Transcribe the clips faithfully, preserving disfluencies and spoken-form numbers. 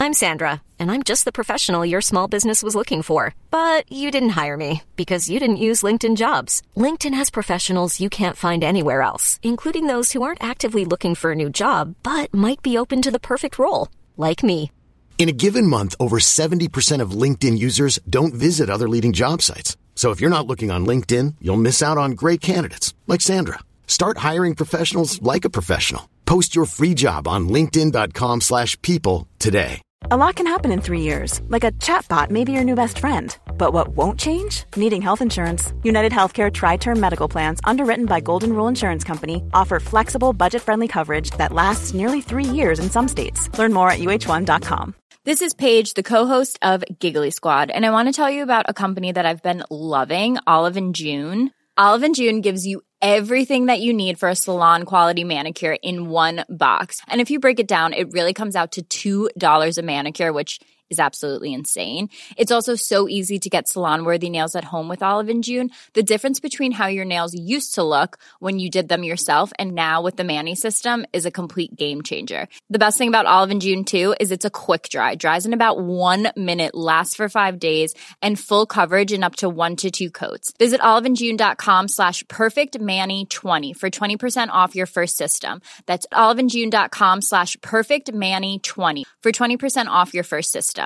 I'm Sandra, and I'm just the professional your small business was looking for. But you didn't hire me because you didn't use LinkedIn Jobs. LinkedIn has professionals you can't find anywhere else, including those who aren't actively looking for a new job, but might be open to the perfect role, like me. In a given month, over seventy percent of LinkedIn users don't visit other leading job sites. So if you're not looking on LinkedIn, you'll miss out on great candidates like Sandra. Start hiring professionals like a professional. Post your free job on linkedin.com slash people today. A lot can happen in three years, like a chatbot may be your new best friend. But what won't change? Needing health insurance. United Healthcare Tri-Term Medical Plans, underwritten by Golden Rule Insurance Company, offer flexible, budget-friendly coverage that lasts nearly three years in some states. Learn more at U H one dot com. This is Paige, the co-host of Giggly Squad, and I want to tell you about a company that I've been loving, Olive and June. Olive and June gives you everything that you need for a salon-quality manicure in one box. And if you break it down, it really comes out to two dollars a manicure, which is absolutely insane. It's also so easy to get salon-worthy nails at home with Olive and June. The difference between how your nails used to look when you did them yourself and now with the Mani system is a complete game changer. The best thing about Olive and June, too, is it's a quick dry. Dries in about one minute, lasts for five days, and full coverage in up to one to two coats. Visit oliveandjune.com slash perfectmani20 for twenty percent off your first system. That's oliveandjune.com slash perfectmani20 for twenty percent off your first system.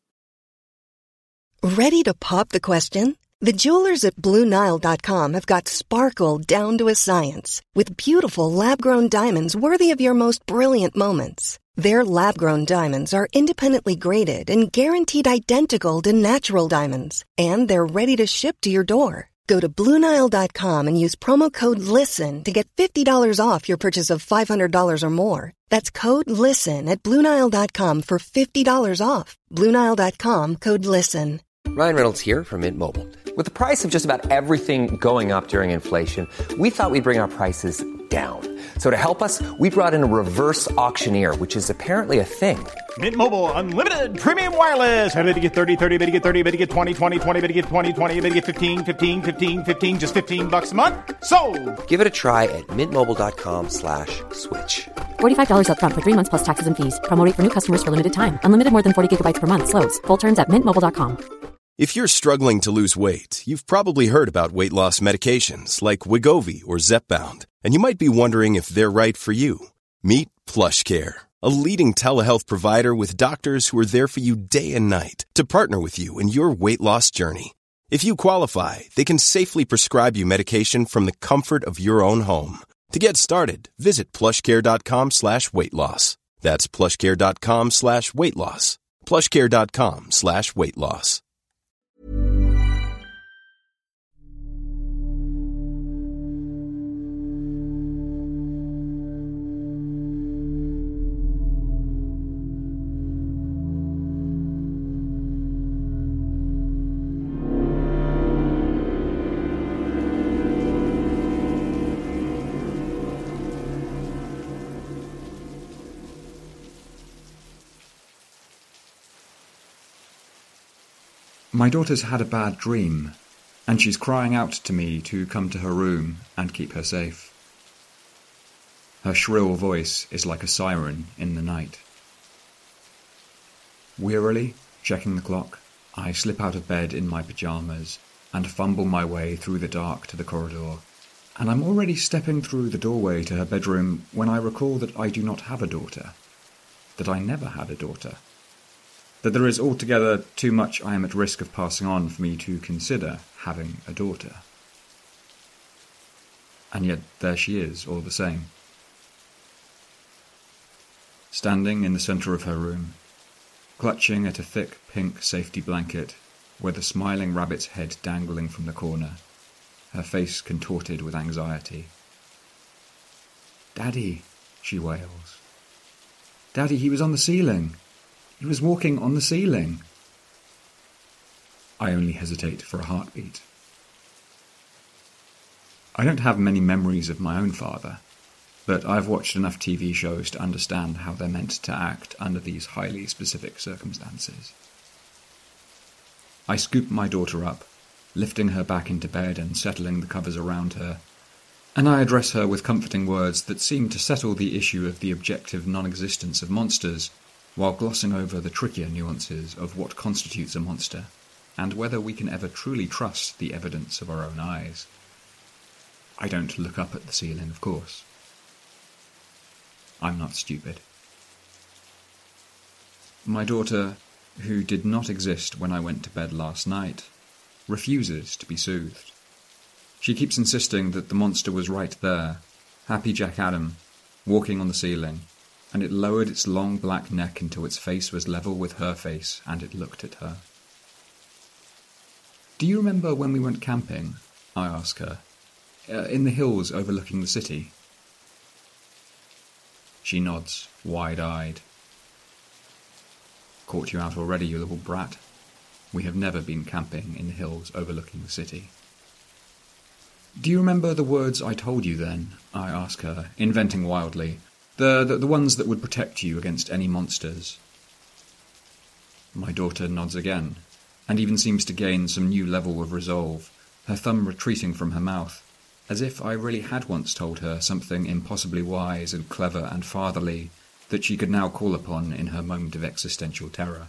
Ready to pop the question? The jewelers at Blue Nile dot com have got sparkle down to a science with beautiful lab-grown diamonds worthy of your most brilliant moments. Their lab-grown diamonds are independently graded and guaranteed identical to natural diamonds, and they're ready to ship to your door. Go to Blue Nile dot com and use promo code LISTEN to get fifty dollars off your purchase of five hundred dollars or more. That's code LISTEN at Blue Nile dot com for fifty dollars off. Blue Nile dot com, code LISTEN. Ryan Reynolds here from Mint Mobile. With the price of just about everything going up during inflation, we thought we'd bring our prices down. So to help us, we brought in a reverse auctioneer, which is apparently a thing. Mint Mobile Unlimited Premium Wireless. How to get thirty, thirty, how to get thirty, how to get twenty, twenty, twenty, how to get twenty, twenty, how to get fifteen, fifteen, fifteen, fifteen, just fifteen bucks a month? Sold! Give it a try at mintmobile.com slash switch. forty-five dollars up front for three months plus taxes and fees. Promo rate for new customers for limited time. Unlimited more than forty gigabytes per month. Slows full terms at mint mobile dot com. If you're struggling to lose weight, you've probably heard about weight loss medications like Wegovy or Zepbound, and you might be wondering if they're right for you. Meet PlushCare, a leading telehealth provider with doctors who are there for you day and night to partner with you in your weight loss journey. If you qualify, they can safely prescribe you medication from the comfort of your own home. To get started, visit plushcare.com slash weight loss. That's plushcare.com slash weight loss. plushcare.com slash weight loss. My daughter's had a bad dream, and she's crying out to me to come to her room and keep her safe. Her shrill voice is like a siren in the night. Wearily, checking the clock, I slip out of bed in my pyjamas and fumble my way through the dark to the corridor, and I'm already stepping through the doorway to her bedroom when I recall that I do not have a daughter, that I never had a daughter. That there is altogether too much I am at risk of passing on for me to consider having a daughter. And yet there she is, all the same. Standing in the centre of her room, clutching at a thick pink safety blanket, with a smiling rabbit's head dangling from the corner, her face contorted with anxiety. "Daddy," she wails. "Daddy, he was on the ceiling. He was walking on the ceiling." I only hesitate for a heartbeat. I don't have many memories of my own father, but I've watched enough T V shows to understand how they're meant to act under these highly specific circumstances. I scoop my daughter up, lifting her back into bed and settling the covers around her, and I address her with comforting words that seem to settle the issue of the objective non-existence of monsters while glossing over the trickier nuances of what constitutes a monster, and whether we can ever truly trust the evidence of our own eyes. I don't look up at the ceiling, of course. I'm not stupid. My daughter, who did not exist when I went to bed last night, refuses to be soothed. She keeps insisting that the monster was right there, Happy Jack Adam, walking on the ceiling, and it lowered its long black neck until its face was level with her face, and it looked at her. "Do you remember when we went camping?" I ask her. Uh, in the hills overlooking the city." She nods, wide-eyed. "Caught you out already, you little brat. We have never been camping in the hills overlooking the city." "Do you remember the words I told you then?" I ask her, inventing wildly. The, the, the ones that would protect you against any monsters." My daughter nods again, and even seems to gain some new level of resolve, her thumb retreating from her mouth, as if I really had once told her something impossibly wise and clever and fatherly that she could now call upon in her moment of existential terror.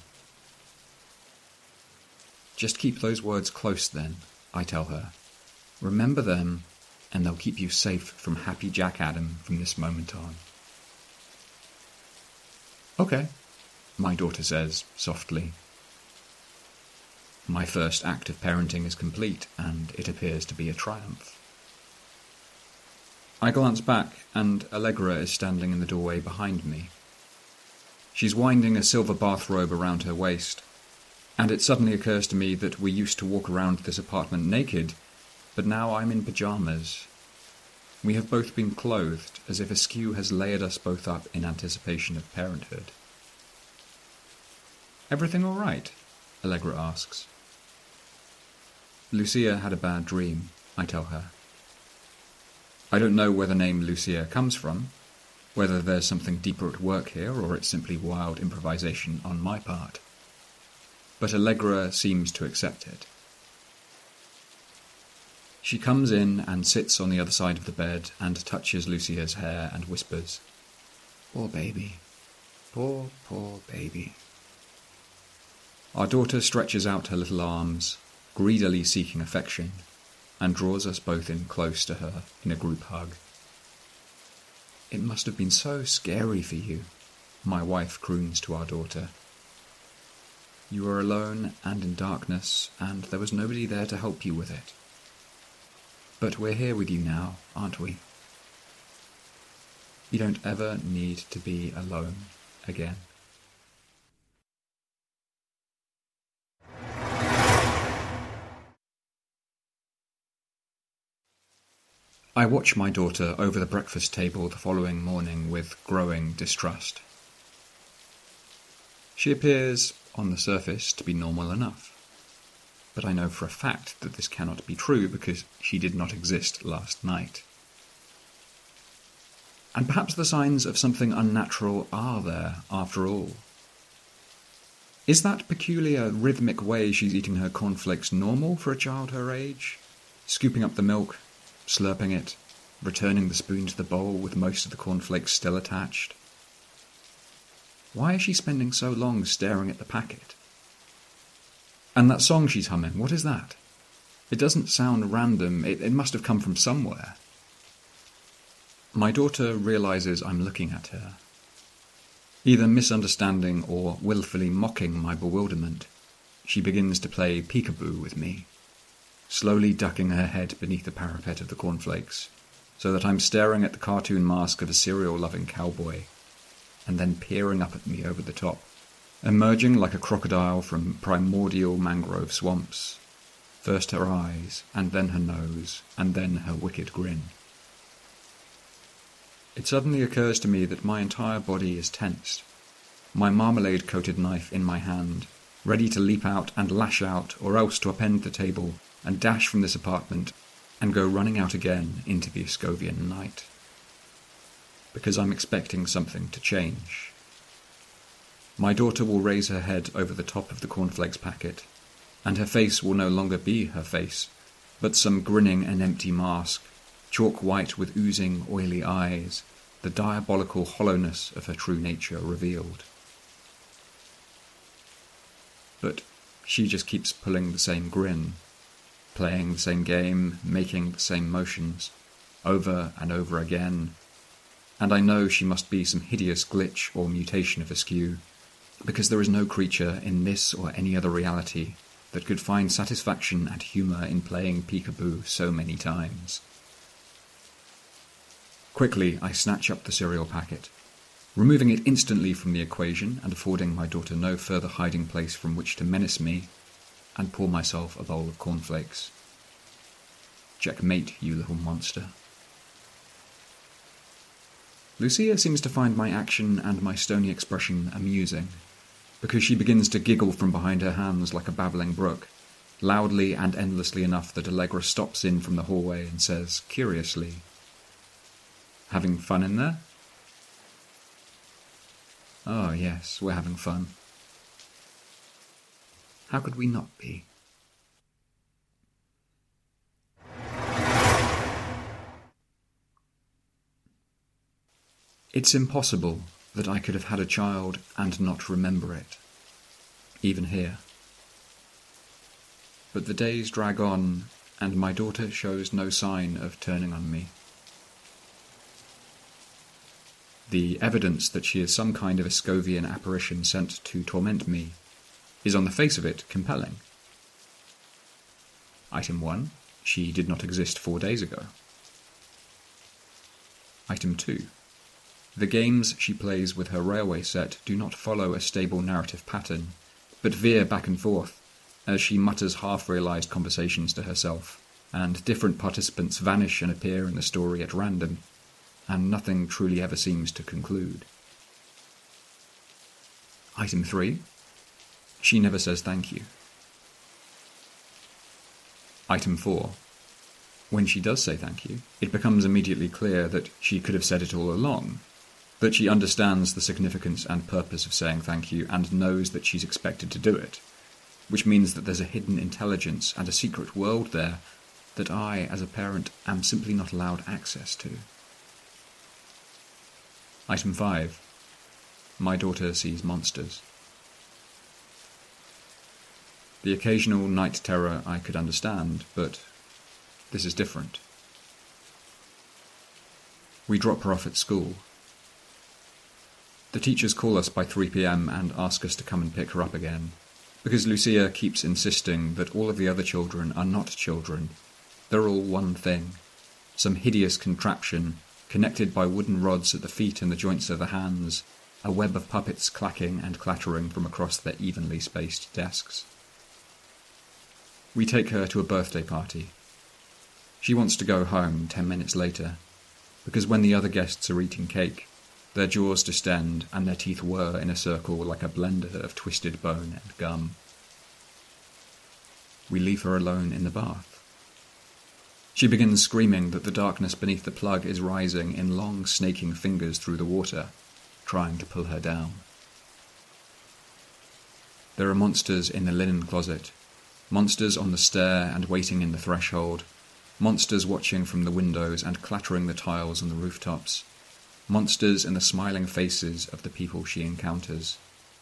"Just keep those words close then," I tell her. "Remember them, and they'll keep you safe from Happy Jack Adam from this moment on." "Okay," my daughter says, softly. My first act of parenting is complete, and it appears to be a triumph. I glance back, and Allegra is standing in the doorway behind me. She's winding a silver bathrobe around her waist, and it suddenly occurs to me that we used to walk around this apartment naked, but now I'm in pyjamas. We have both been clothed, as if Askew has layered us both up in anticipation of parenthood. "Everything all right?" Allegra asks. "Lucia had a bad dream," I tell her. I don't know where the name Lucia comes from, whether there's something deeper at work here or it's simply wild improvisation on my part. But Allegra seems to accept it. She comes in and sits on the other side of the bed and touches Lucia's hair and whispers, "Poor baby, poor, poor baby." Our daughter stretches out her little arms, greedily seeking affection, and draws us both in close to her in a group hug. "It must have been so scary for you," my wife croons to our daughter. "You were alone and in darkness, and there was nobody there to help you with it. But we're here with you now, aren't we? You don't ever need to be alone again." I watch my daughter over the breakfast table the following morning with growing distrust. She appears, on the surface, to be normal enough. But I know for a fact that this cannot be true because she did not exist last night. And perhaps the signs of something unnatural are there, after all. Is that peculiar rhythmic way she's eating her cornflakes normal for a child her age? Scooping up the milk, slurping it, returning the spoon to the bowl with most of the cornflakes still attached? Why is she spending so long staring at the packet? And that song she's humming, what is that? It doesn't sound random, it, it must have come from somewhere. My daughter realizes I'm looking at her. Either misunderstanding or willfully mocking my bewilderment, she begins to play peekaboo with me, slowly ducking her head beneath the parapet of the cornflakes, so that I'm staring at the cartoon mask of a cereal-loving cowboy, and then peering up at me over the top, emerging like a crocodile from primordial mangrove swamps. First her eyes, and then her nose, and then her wicked grin. It suddenly occurs to me that my entire body is tensed, my marmalade-coated knife in my hand, ready to leap out and lash out, or else to upend the table and dash from this apartment and go running out again into the Ascovian night. Because I'm expecting something to change. My daughter will raise her head over the top of the cornflakes packet, and her face will no longer be her face, but some grinning and empty mask, chalk white with oozing, oily eyes, the diabolical hollowness of her true nature revealed. but she just keeps pulling the same grin, playing the same game, making the same motions, over and over again, and I know she must be some hideous glitch or mutation of Askew, because there is no creature in this or any other reality that could find satisfaction and humour in playing peekaboo so many times. Quickly, I snatch up the cereal packet, removing it instantly from the equation and affording my daughter no further hiding place from which to menace me, and pour myself a bowl of cornflakes. Checkmate, you little monster. Lucia seems to find my action and my stony expression amusing, because she begins to giggle from behind her hands like a babbling brook, loudly and endlessly enough that Allegra stops in from the hallway and says, curiously, "Having fun in there?" Oh yes, we're having fun. How could we not be? It's impossible that I could have had a child and not remember it, even here. But the days drag on, and my daughter shows no sign of turning on me. The evidence that she is some kind of Escovian apparition sent to torment me is on the face of it compelling. Item one, she did not exist four days ago. Item two, the games she plays with her railway set do not follow a stable narrative pattern, but veer back and forth as she mutters half-realised conversations to herself, and different participants vanish and appear in the story at random, and nothing truly ever seems to conclude. Item three, she never says thank you. Item four, when she does say thank you, it becomes immediately clear that she could have said it all along, that she understands the significance and purpose of saying thank you and knows that she's expected to do it, which means that there's a hidden intelligence and a secret world there that I, as a parent, am simply not allowed access to. Item five, my daughter sees monsters. The occasional night terror I could understand, but this is different. We drop her off at school. The teachers call us by three p.m. and ask us to come and pick her up again, because Lucia keeps insisting that all of the other children are not children. They're all one thing, some hideous contraption connected by wooden rods at the feet and the joints of the hands, a web of puppets clacking and clattering from across their evenly spaced desks. We take her to a birthday party. She wants to go home ten minutes later, because when the other guests are eating cake, their jaws distend and their teeth whir in a circle like a blender of twisted bone and gum. We leave her alone in the bath. She begins screaming that the darkness beneath the plug is rising in long snaking fingers through the water, trying to pull her down. There are monsters in the linen closet, monsters on the stair and waiting in the threshold, monsters watching from the windows and clattering the tiles on the rooftops, monsters in the smiling faces of the people she encounters.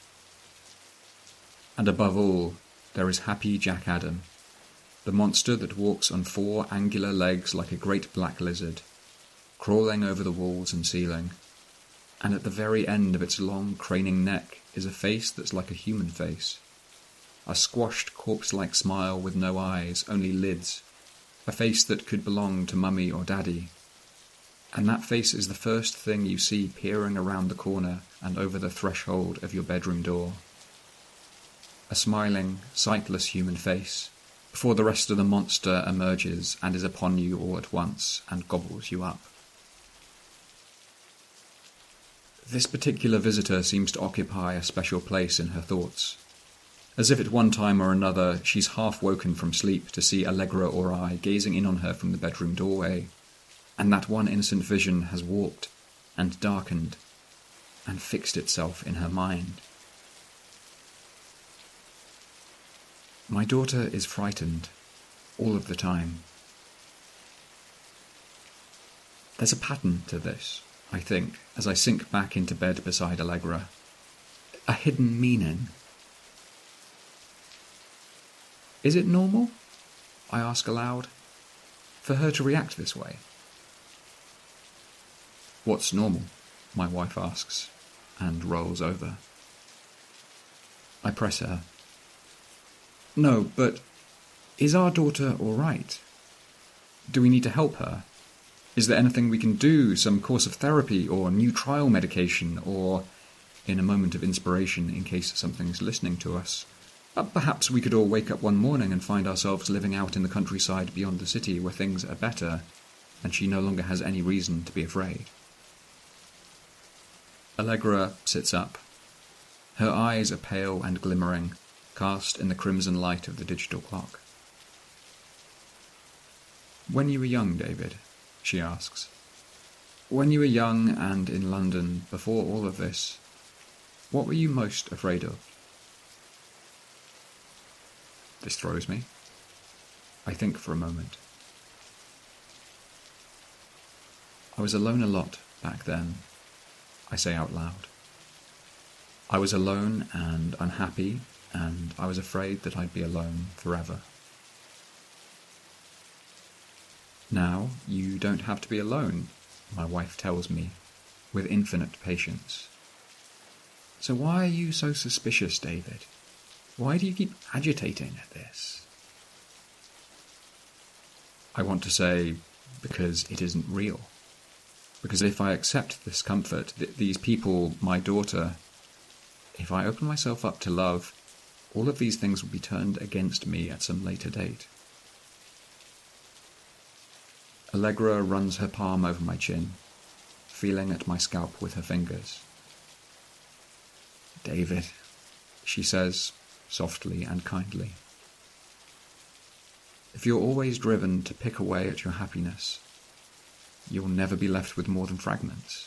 And above all, there is happy Jack Adam, the monster that walks on four angular legs like a great black lizard, crawling over the walls and ceiling, and at the very end of its long craning neck is a face that's like a human face, a squashed corpse-like smile with no eyes, only lids, a face that could belong to Mummy or Daddy. And that face is the first thing you see peering around the corner and over the threshold of your bedroom door. A smiling, sightless human face, before the rest of the monster emerges and is upon you all at once and gobbles you up. This particular visitor seems to occupy a special place in her thoughts, as if at one time or another she's half woken from sleep to see Allegra or I gazing in on her from the bedroom doorway, and that one innocent vision has warped and darkened and fixed itself in her mind. My daughter is frightened all of the time. There's a pattern to this, I think, as I sink back into bed beside Allegra. A hidden meaning. Is it normal, I ask aloud, for her to react this way? What's normal? My wife asks, and rolls over. I press her. No, but is our daughter all right? Do we need to help her? Is there anything we can do, some course of therapy or new trial medication, or, in a moment of inspiration in case something's listening to us, uh, perhaps we could all wake up one morning and find ourselves living out in the countryside beyond the city where things are better, and she no longer has any reason to be afraid. Allegra sits up. Her eyes are pale and glimmering, cast in the crimson light of the digital clock. When you were young, David, she asks, when you were young and in London before all of this, what were you most afraid of? This throws me. I think for a moment. I was alone a lot back then, I say out loud. I was alone and unhappy, and I was afraid that I'd be alone forever. Now, you don't have to be alone, my wife tells me, with infinite patience. So why are you so suspicious, David? Why do you keep agitating at this? I want to say, because it isn't real. Because if I accept this comfort, th- these people, my daughter, if I open myself up to love, all of these things will be turned against me at some later date. Allegra runs her palm over my chin, feeling at my scalp with her fingers. David, she says, softly and kindly. If you're always driven to pick away at your happiness, you'll never be left with more than fragments.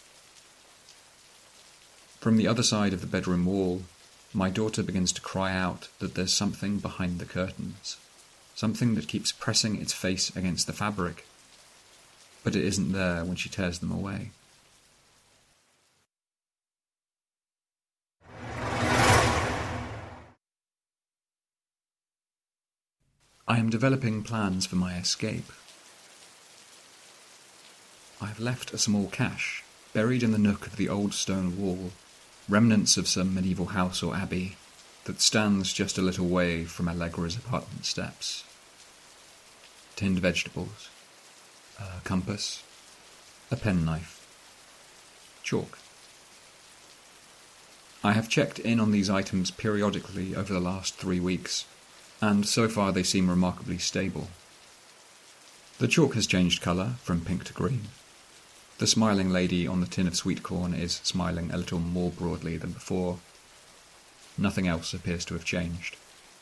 From the other side of the bedroom wall, my daughter begins to cry out that there's something behind the curtains, something that keeps pressing its face against the fabric, but it isn't there when she tears them away. I am developing plans for my escape. I have left a small cache buried in the nook of the old stone wall, remnants of some medieval house or abbey, that stands just a little way from Allegra's apartment steps. Tinned vegetables, a compass, a penknife, chalk. I have checked in on these items periodically over the last three weeks, and so far they seem remarkably stable. The chalk has changed colour from pink to green. The smiling lady on the tin of sweet corn is smiling a little more broadly than before. Nothing else appears to have changed.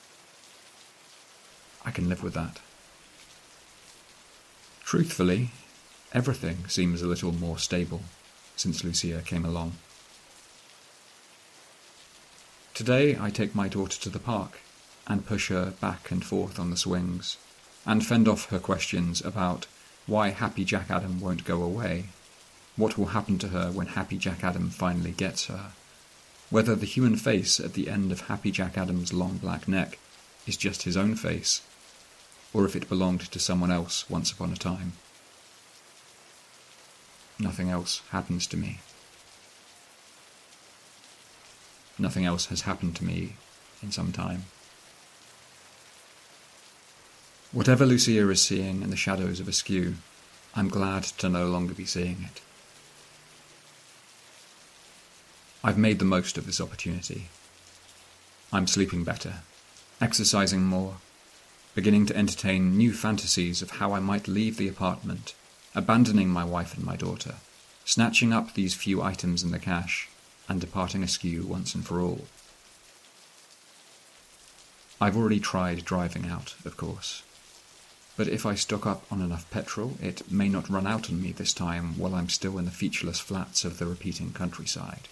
I can live with that. Truthfully, everything seems a little more stable since Lucia came along. Today I take my daughter to the park and push her back and forth on the swings, and fend off her questions about why Happy Jack Adam won't go away, what will happen to her when Happy Jack Adam finally gets her, whether the human face at the end of Happy Jack Adam's long black neck is just his own face, or if it belonged to someone else once upon a time. Nothing else happens to me. Nothing else has happened to me in some time. Whatever Lucia is seeing in the shadows of Askew, I'm glad to no longer be seeing it. I've made the most of this opportunity. I'm sleeping better, exercising more, beginning to entertain new fantasies of how I might leave the apartment, abandoning my wife and my daughter, snatching up these few items in the cache, and departing Askew once and for all. I've already tried driving out, of course. But if I stock up on enough petrol, it may not run out on me this time while I'm still in the featureless flats of the repeating countryside.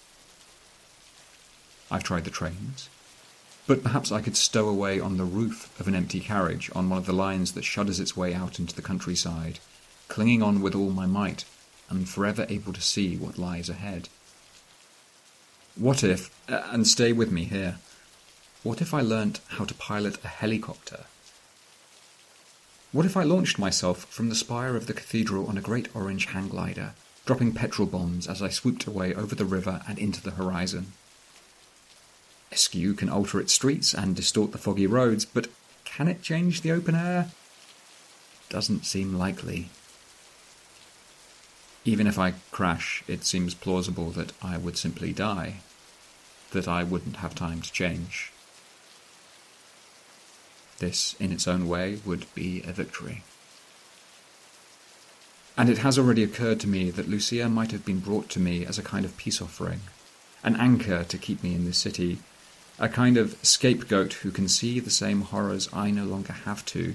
I've tried the trains, but perhaps I could stow away on the roof of an empty carriage on one of the lines that shudders its way out into the countryside, clinging on with all my might, and forever able to see what lies ahead. What if, and stay with me here, What if I learnt how to pilot a helicopter? What if I launched myself from the spire of the cathedral on a great orange hang glider, dropping petrol bombs as I swooped away over the river and into the horizon? Askew can alter its streets and distort the foggy roads, but can it change the open air? Doesn't seem likely. Even if I crash, it seems plausible that I would simply die, that I wouldn't have time to change. This, in its own way, would be a victory. And it has already occurred to me that Lucia might have been brought to me as a kind of peace offering, an anchor to keep me in this city, a kind of scapegoat who can see the same horrors I no longer have to.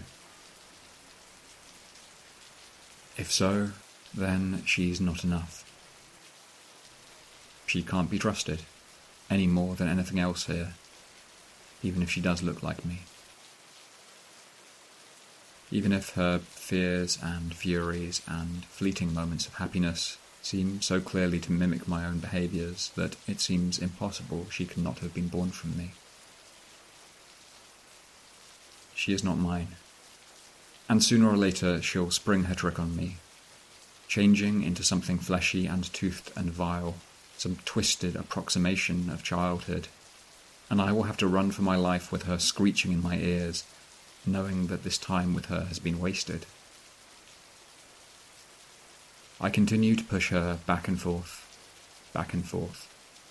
If so, then she's not enough. She can't be trusted, any more than anything else here, even if she does look like me. Even if her fears and furies and fleeting moments of happiness seem so clearly to mimic my own behaviours that it seems impossible she could not have been born from me. She is not mine, and sooner or later she'll spring her trick on me, changing into something fleshy and toothed and vile, some twisted approximation of childhood, and I will have to run for my life with her screeching in my ears, knowing that this time with her has been wasted. I continue to push her back and forth, back and forth.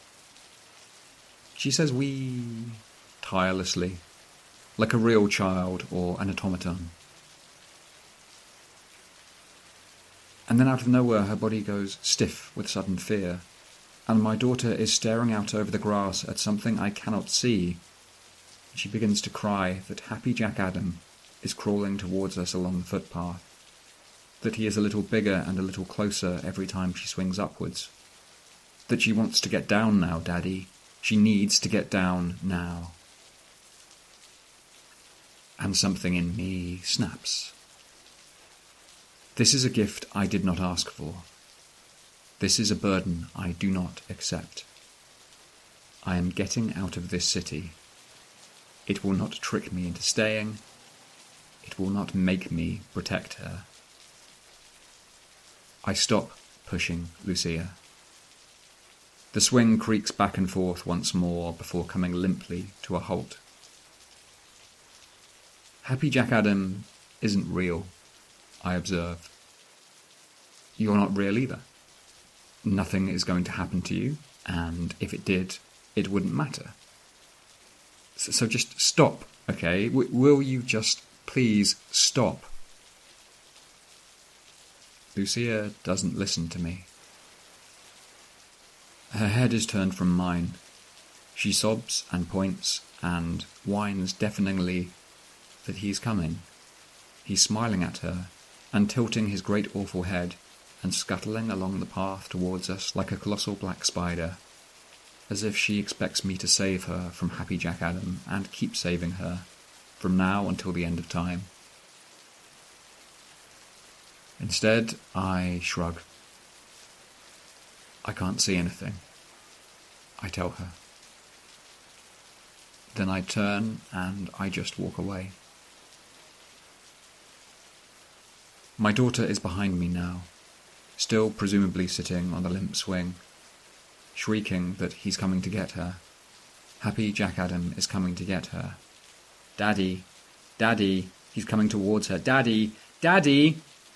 She says "we" tirelessly, like a real child or an automaton. And then out of nowhere her body goes stiff with sudden fear, and my daughter is staring out over the grass at something I cannot see. She begins to cry that Happy Jack Adam is crawling towards us along the footpath, that he is a little bigger and a little closer every time she swings upwards, that she wants to get down now, Daddy. She needs to get down now. And something in me snaps. This is a gift I did not ask for. This is a burden I do not accept. I am getting out of this city. It will not trick me into staying. It will not make me protect her. I stop pushing Lucia. The swing creaks back and forth once more before coming limply to a halt. Happy Jack Adam isn't real, I observe. You're not real either. Nothing is going to happen to you, and if it did, it wouldn't matter. So, so just stop, okay? W- will you just please stop? Lucia doesn't listen to me. Her head is turned from mine. She sobs and points and whines deafeningly that he's coming. He's smiling at her and tilting his great awful head and scuttling along the path towards us like a colossal black spider, as if she expects me to save her from Happy Jack Adam and keep saving her from now until the end of time. Instead, I shrug. I can't see anything, I tell her. Then I turn and I just walk away. My daughter is behind me now, still presumably sitting on the limp swing, shrieking that he's coming to get her. Happy Jack Adam is coming to get her. Daddy, Daddy, he's coming towards her. Daddy, Daddy!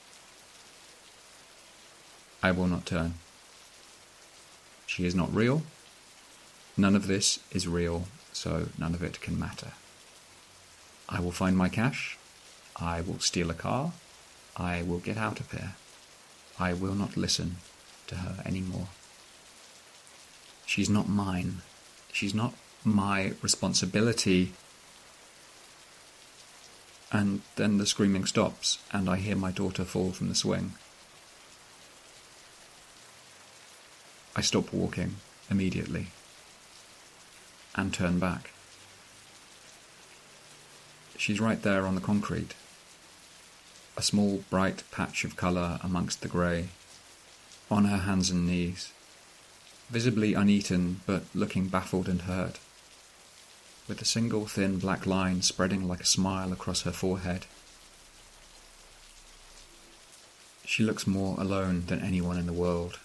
I will not turn. She is not real. None of this is real, so none of it can matter. I will find my cash. I will steal a car. I will get out of here. I will not listen to her anymore. She's not mine. She's not my responsibility. And then the screaming stops, and I hear my daughter fall from the swing. I stop walking immediately and turn back. She's right there on the concrete, a small bright patch of colour amongst the grey, on her hands and knees, visibly uneaten but looking baffled and hurt. with a single thin black line spreading like a smile across her forehead. She looks more alone than anyone in the world.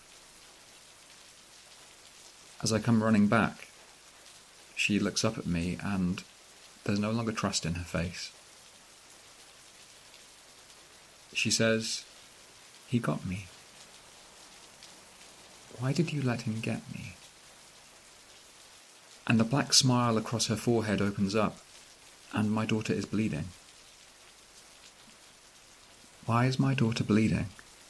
As I come running back, she looks up at me and there's no longer trust in her face. She says, "He got me. Why did you let him get me?" And the black smile across her forehead opens up, and my daughter is bleeding. Why is my daughter bleeding?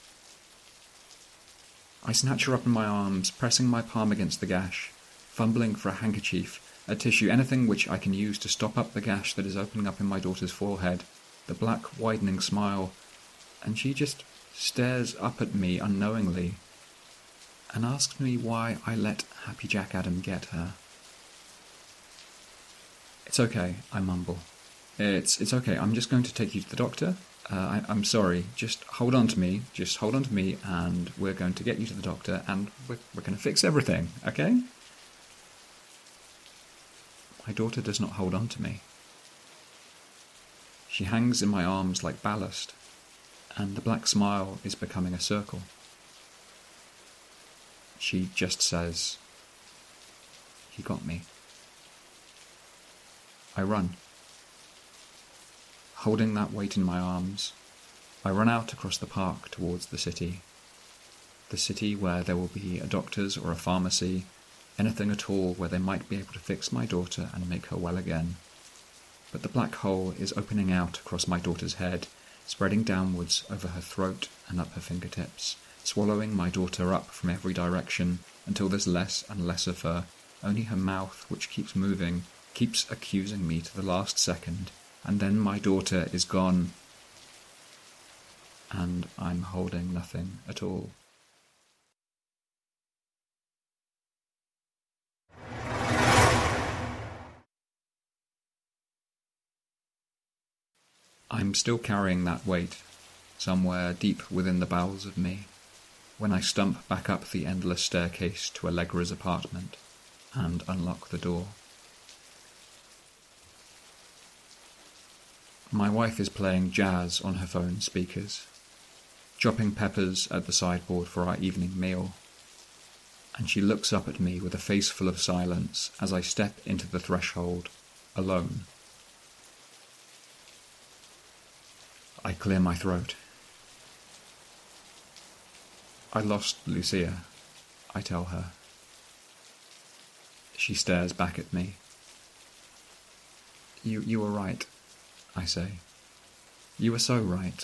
I snatch her up in my arms, pressing my palm against the gash, fumbling for a handkerchief, a tissue, anything which I can use to stop up the gash that is opening up in my daughter's forehead, the black widening smile, and she just stares up at me unknowingly and asks me why I let Happy Jack Adam get her. "It's okay," I mumble. It's it's okay, I'm just going to take you to the doctor. Uh, I, I'm sorry, just hold on to me, just hold on to me, and we're going to get you to the doctor, and we're, we're going to fix everything, okay? My daughter does not hold on to me. She hangs in my arms like ballast, and the black smile is becoming a circle. She just says, "He got me." I run. Holding that weight in my arms, I run out across the park towards the city. The city where there will be a doctor's or a pharmacy, anything at all where they might be able to fix my daughter and make her well again. But the black hole is opening out across my daughter's head, spreading downwards over her throat and up her fingertips, swallowing my daughter up from every direction until there's less and less of her, only her mouth, which keeps moving, keeps accusing me to the last second, and then my daughter is gone, and I'm holding nothing at all. I'm still carrying that weight, somewhere deep within the bowels of me, when I stump back up the endless staircase to Allegra's apartment and unlock the door. My wife is playing jazz on her phone speakers, chopping peppers at the sideboard for our evening meal, and she looks up at me with a face full of silence as I step into the threshold, alone. I clear my throat. "I lost Lucia," I tell her. She stares back at me. You, you were right, I say. You were so right.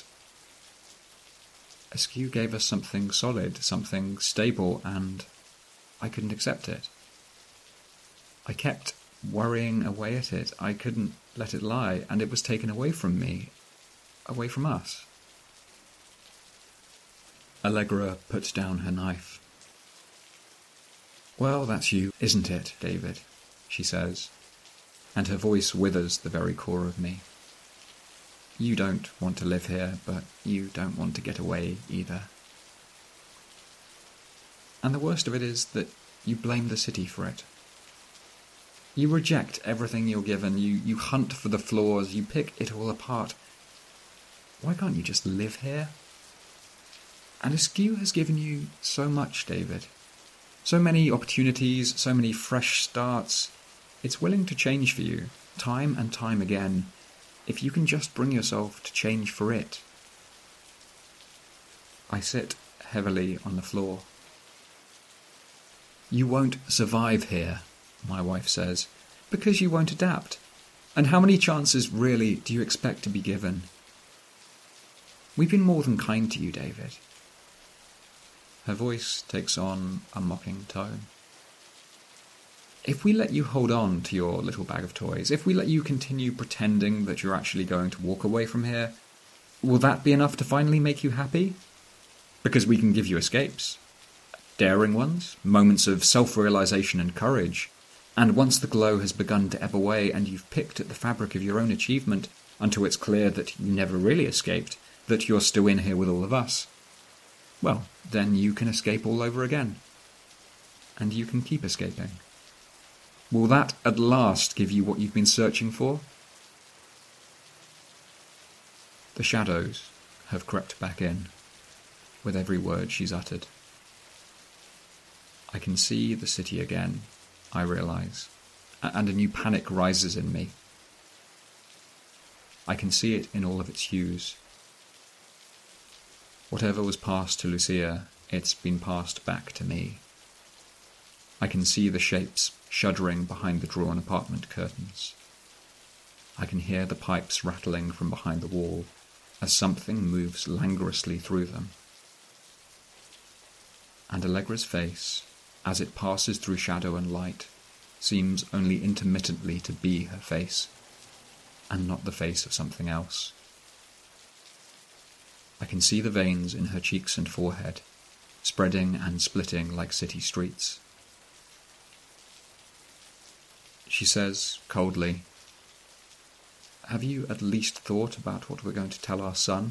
Askew gave us something solid, something stable, and I couldn't accept it. I kept worrying away at it. I couldn't let it lie, and it was taken away from me, away from us. Allegra puts down her knife. "Well, that's you, isn't it, David?" she says, and her voice withers the very core of me. "You don't want to live here, but you don't want to get away either. And the worst of it is that you blame the city for it. You reject everything you're given, you, you hunt for the flaws, you pick it all apart. Why can't you just live here? And Askew has given you so much, David. So many opportunities, so many fresh starts. It's willing to change for you, time and time again, if you can just bring yourself to change for it." I sit heavily on the floor. "You won't survive here," my wife says, "because you won't adapt. And how many chances really do you expect to be given? We've been more than kind to you, David." Her voice takes on a mocking tone. "If we let you hold on to your little bag of toys, if we let you continue pretending that you're actually going to walk away from here, will that be enough to finally make you happy? Because we can give you escapes. Daring ones, moments of self-realization and courage, and once the glow has begun to ebb away and you've picked at the fabric of your own achievement until it's clear that you never really escaped, that you're still in here with all of us, well, then you can escape all over again. And you can keep escaping. Will that at last give you what you've been searching for? The shadows have crept back in, with every word she's uttered. I can see the city again, I realise, and a new panic rises in me. I can see it in all of its hues. Whatever was passed to Lucia, it's been passed back to me. I can see the shapes shuddering behind the drawn apartment curtains. I can hear the pipes rattling from behind the wall as something moves languorously through them. And Allegra's face, as it passes through shadow and light, seems only intermittently to be her face, and not the face of something else. I can see the veins in her cheeks and forehead, spreading and splitting like city streets. She says, coldly, "Have you at least thought about what we're going to tell our son?"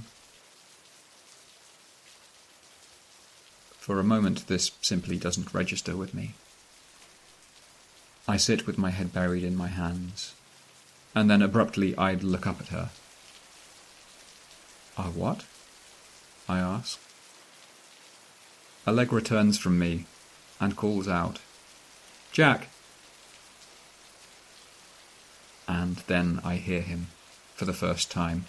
For a moment this simply doesn't register with me. I sit with my head buried in my hands, and then abruptly I'd look up at her. "Our what?" I ask. Allegra turns from me and calls out, "Jack!" And then I hear him, for the first time.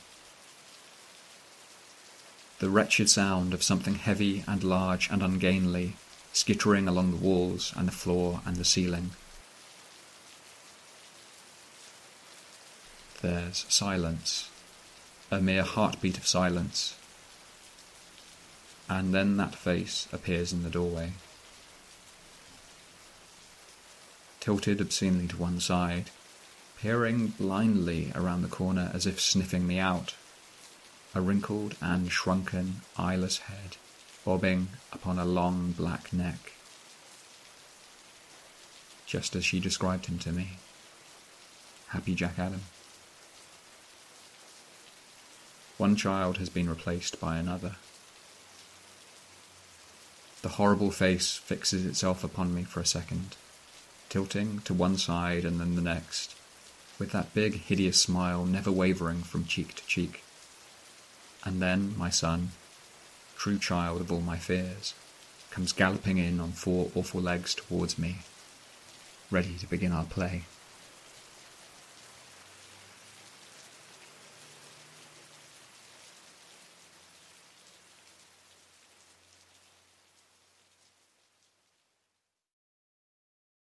The wretched sound of something heavy and large and ungainly skittering along the walls and the floor and the ceiling. There's silence, a mere heartbeat of silence. And then that face appears in the doorway. Tilted obscenely to one side, peering blindly around the corner as if sniffing me out, a wrinkled and shrunken, eyeless head bobbing upon a long black neck. Just as she described him to me. Happy Jack Adam. One child has been replaced by another. The horrible face fixes itself upon me for a second, tilting to one side and then the next, with that big, hideous smile never wavering from cheek to cheek. And then my son, true child of all my fears, comes galloping in on four awful legs towards me, ready to begin our play.